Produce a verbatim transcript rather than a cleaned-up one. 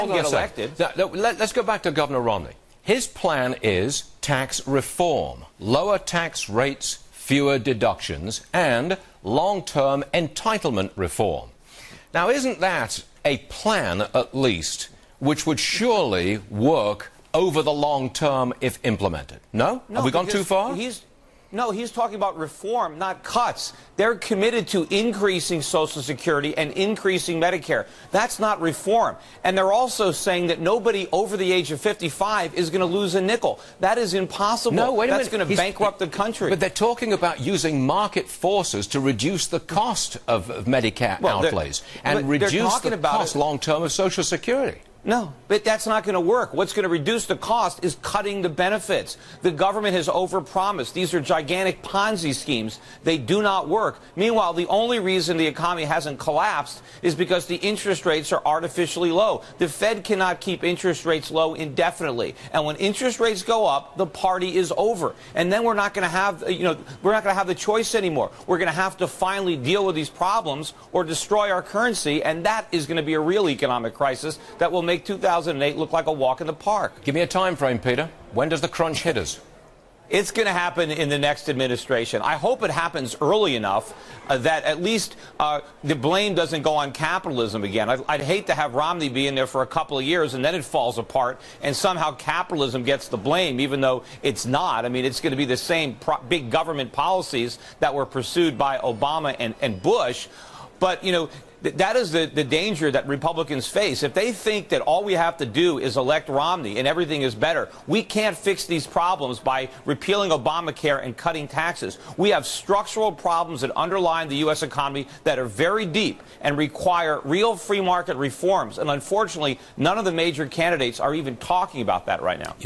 Hold get elected. Now, now, let, let's go back to Governor Romney. His plan is tax reform, lower tax rates, fewer deductions, and long-term entitlement reform. Now, isn't that a plan, at least, which would surely work over the long term if implemented? No? No, Have we gone too far? He's, no, he's talking about reform, not cuts. They're committed to increasing Social Security and increasing Medicare. That's not reform. And they're also saying that nobody over the age of fifty-five is going to lose a nickel. That is impossible. No, wait a That's minute. going to bankrupt the country. But they're talking about using market forces to reduce the cost of, of Medicare well, outlays and reduce the cost long-term of Social Security. No, but that's not going to work. What's going to reduce the cost is cutting the benefits. The government has overpromised. These are gigantic Ponzi schemes. They do not work. Meanwhile, the only reason the economy hasn't collapsed is because the interest rates are artificially low. The Fed cannot keep interest rates low indefinitely. And when interest rates go up, the party is over. And then we're not going to have, you know, we're not going to have the choice anymore. We're going to have to finally deal with these problems or destroy our currency. And that is going to be a real economic crisis that will make make two thousand eight look like a walk in the park. Give me a time frame, Peter. When does the crunch hit us? It's going to happen in the next administration. I hope it happens early enough uh, that at least uh, the blame doesn't go on capitalism again. I'd, I'd hate to have Romney be in there for a couple of years and then it falls apart and somehow capitalism gets the blame, even though it's not. I mean, it's going to be the same pro big government policies that were pursued by Obama and, and Bush. But, you know, th that is the, the danger that Republicans face. If they think that all we have to do is elect Romney and everything is better, we can't fix these problems by repealing Obamacare and cutting taxes. We have structural problems that underlie the U S economy that are very deep and require real free market reforms. And unfortunately, none of the major candidates are even talking about that right now.